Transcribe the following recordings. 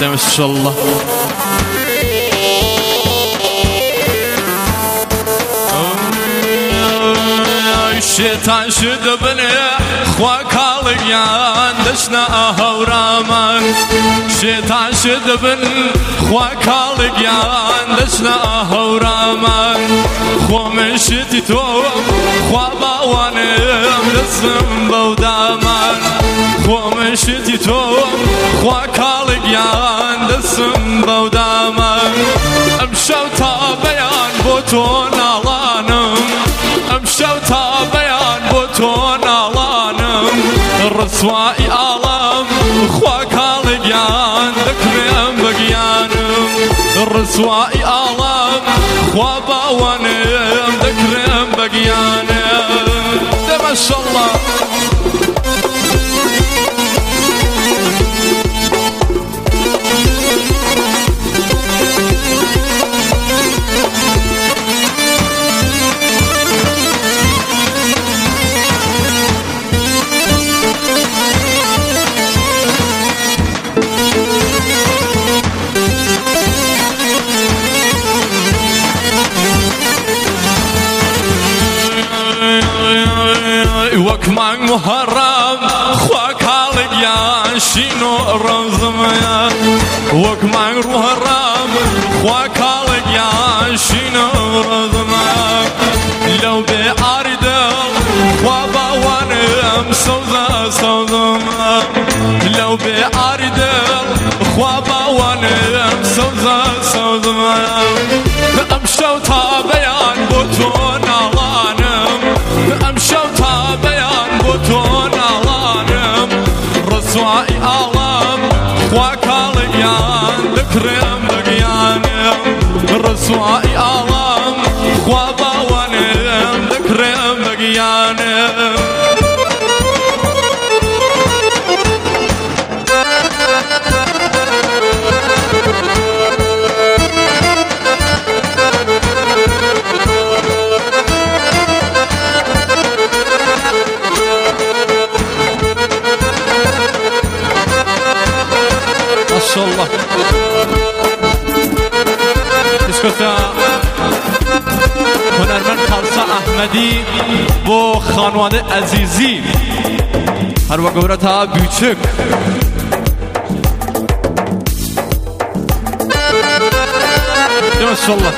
ما شاء الله. الشيطان شد بني خواك هالقيان دشنا هورامان الشيطان شد بن خواك هالقيان دشنا هورامان خو من شتي توم خوا باوانم دسم بودامان خو من شتي توم خواك هالقيان دسم بودامان امشو تابيان بوتون علانم امشو تابيان بوتون علانم الرسوائي عالم خواك هالقيان ذكريم بقيانم الرسوائي عالم خوا باوانم ذكريم بقيانم ما شاء الله. وكمان محرم خواك هالقيان شينو رمزميا وكمان محرم خواك هالقيان شينو رمزميا لو بأردم خوابوانم سوزا سوزما لو بأردم خوابوانم سوزا سوزما امشو تابيان بوتون علانم امشو تابيان بوتون علانم رسوائي عالم خواك هالقيان ذكريم بقيانم رسوائي عالم خوا باوانم ذكريم بقيانم ما شاء الله. اسكتا هنرمند خالصة احمدی بو خانواده عزیزی هر و گورت ها بیچک ما شاء الله.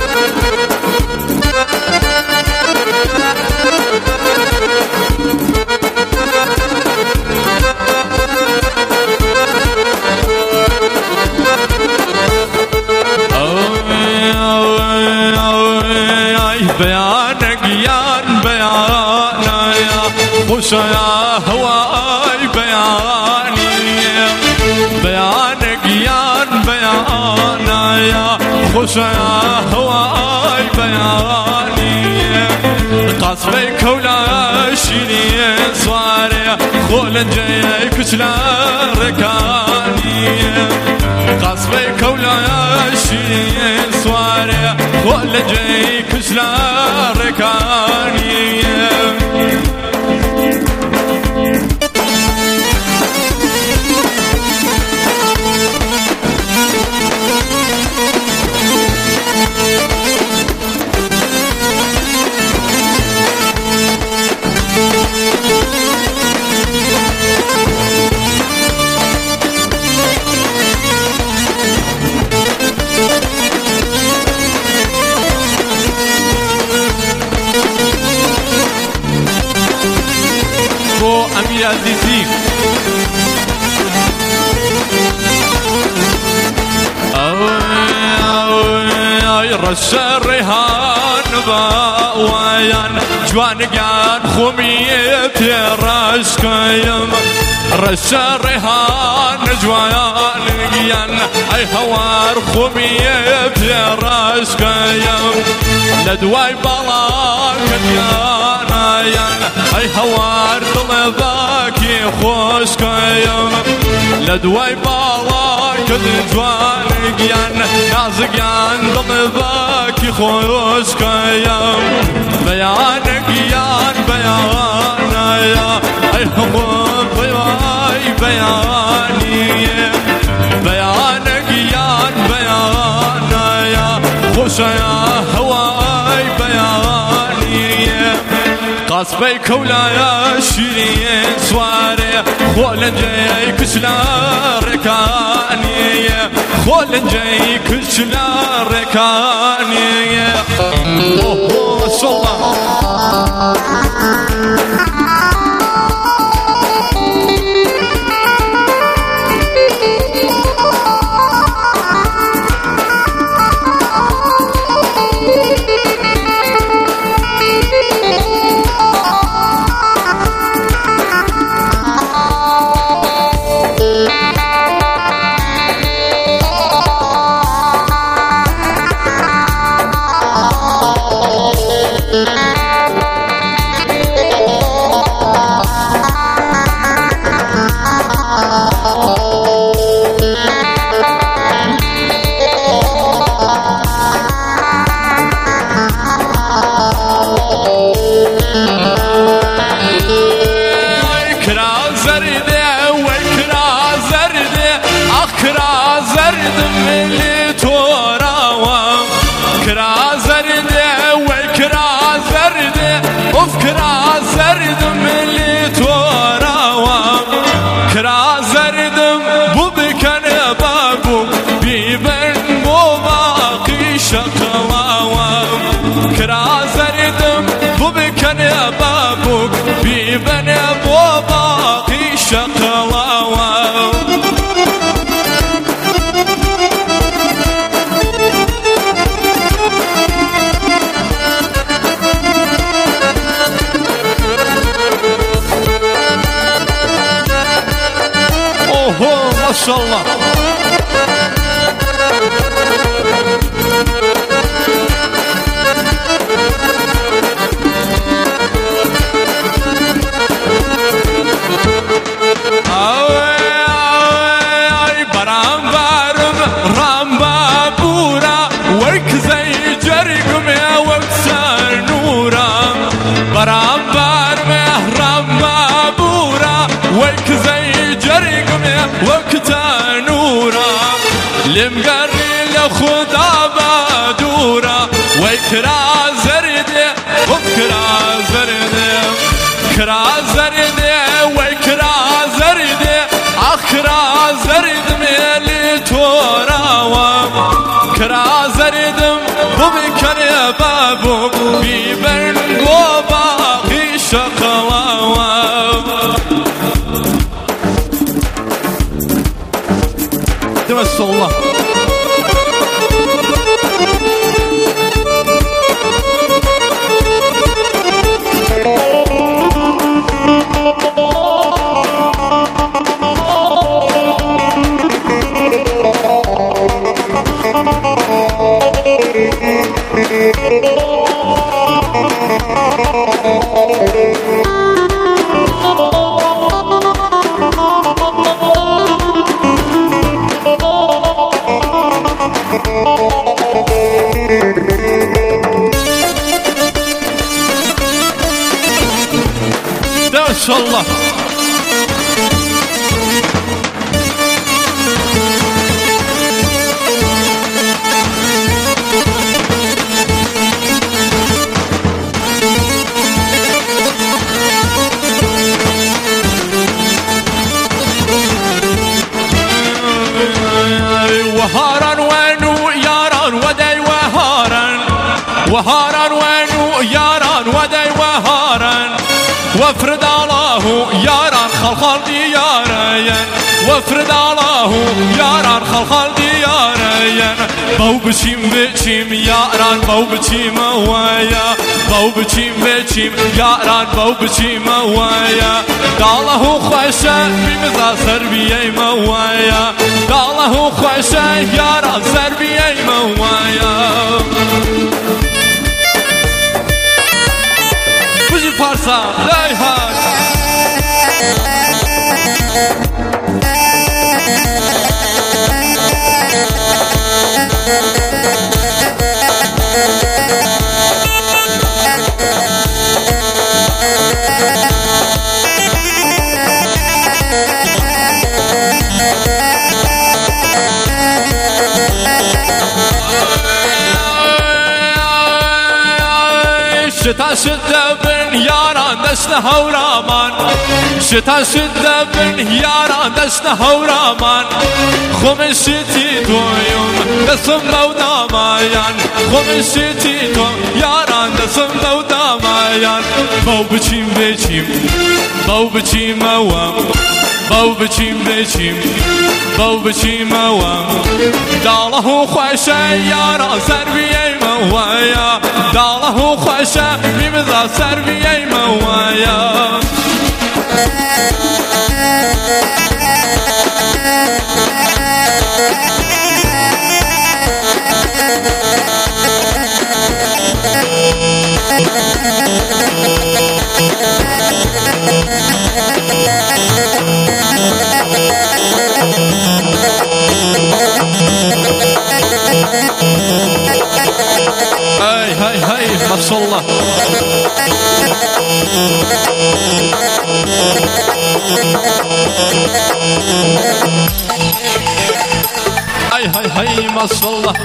بيانك يان بيانا يا خوش يا هواي بياني بيانك يان بيانا يا خوش يا هواي بياني قصبي كولا شيني صواري خول جاي كشلا ركاني قصبي كولا شيني صواري خول جاي كشلا ركاني امیر عزیزی رش الرهان باویان جوانگان خومیت رشکیم رش الرهان جوانگان ای هوار خومیت رشکیم لدوای بالا کدیانایان ای هوار دلباکی خوشکیم لدوای بالا کد جوانگان نازگان دلباکی خوشکیم بیانگیان بیانایا ای هوار بیانی بیان شيا هواي بياني قصبي كولايا شيرين سواري خولن جاي كشلا ركاني خولن جاي كشلا ركاني اوه صلا ما شاء الله لمقري لخدا بادورا ويكرا زردي وكرا زردي كرا زردي ويكرا زردي اخرا زرد ميلي تورا كرا زردم بمكان يا بابو بيبن وباقي شقوا تمس الله ما شاء الله وهارا وينو ياران ودي وهارا وهارا وينو ياران ودي وهارا وافرد الله ياران خلخال ديارين وافرد الله ياران خلخال ديارين بو بچيم بچيم ياران بو بچيم ويا بو بچيم بچيم ياران بو بچيم ويا داله خوشه بمزا سربيه مويا داله خوشه ياران سربيه مويا بجي فارسا لا يهاج شتا شده بن یاران دست هورامان شتا شده بن یاران دست هورامان خمشتی تویم دستم بودامایان خمشتی تو یاران دستم بودامایان باو بچیم بچیم باو بچیم اوام باو بچیم بچیم باو بچیم اوام داله خوشه یاران سرویه موایا داله خوشه میمزا سرویه موایا هاي ما شاء الله هاي ما شاء الله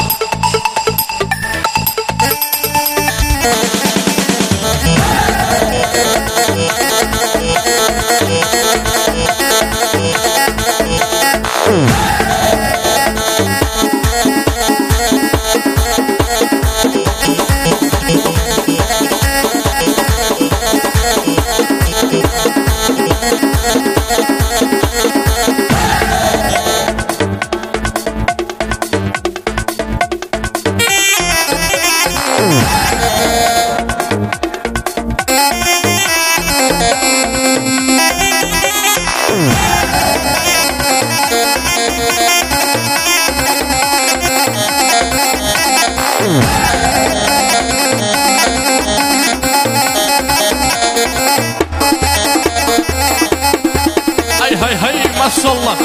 هاي ما شاء الله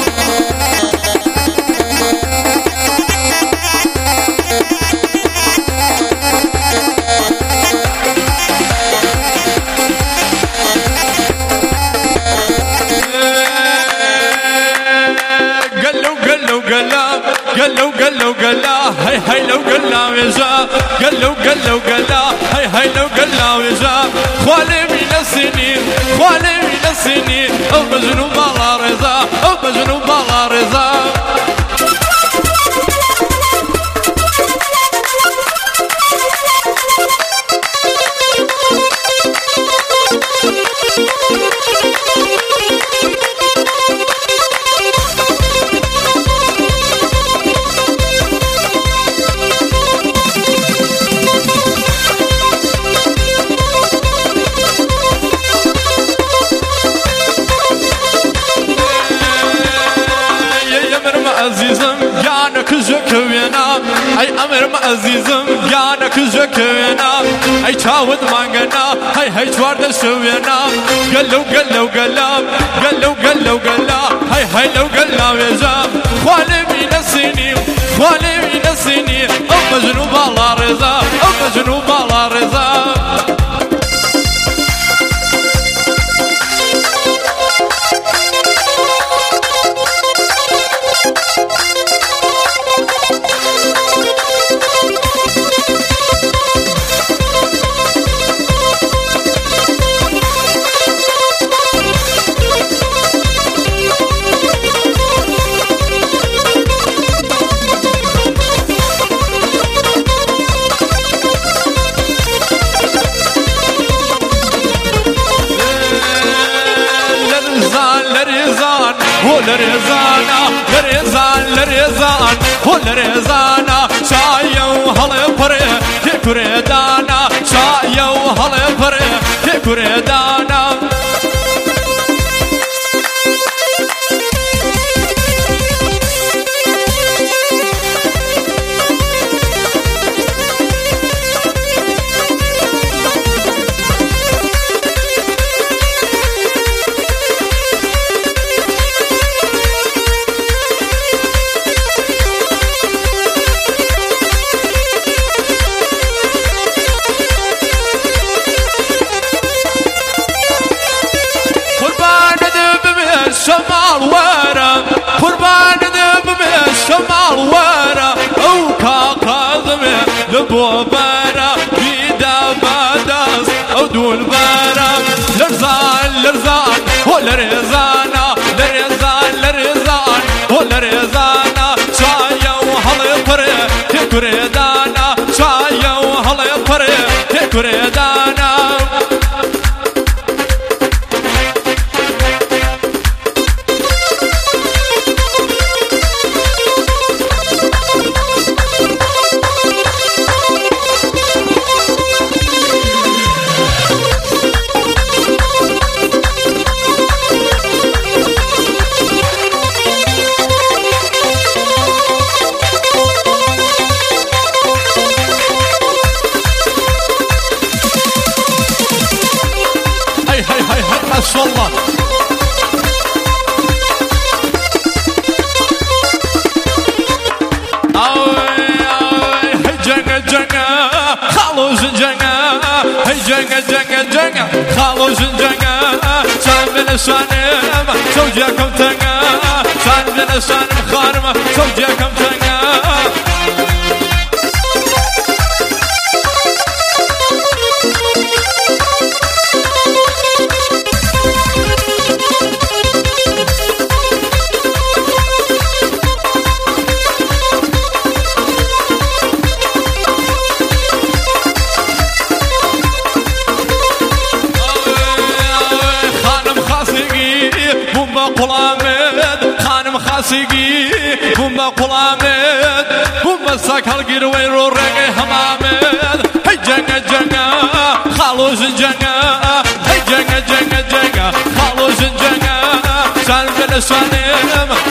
قلو هاي لو قلا وجا قلو هاي لو قلا وجا خوالي من السنين او مجنون بالا رضا او مجنون بالا رضا عزيزم جانك زكوينا اي امر عزيزم جانك زكوينا اي تعود مانغنا هاي توارد سوينا قلو هاي لو قلا ويزا خوالي من السنين او مجنون بالا رضا او مجنون بالا رضا لرزانا شايو هل بره كريدانا شايو هل بره كريدانا شمال ورا قربان ذب شمال ورا او كاظم لبو برا بيدا بدا لرزانا لرزان لرزان ولرزانا شايا وهل بري تكردانا شايا وهل بري تكردانا والله جنga جنga خالوز جنga جنga جنga جنga خالوز جنga سان بن سانم زوجكم تنga سان بن سانم خانم زوجكم تنga خانم خاسقي بومبا قلامد بومبا ساكال قروي رو رقي همامد هي جنگا جنگا خالوز جنگا هي جنگا جنگا جنگا خالوز جنگا سالم سالم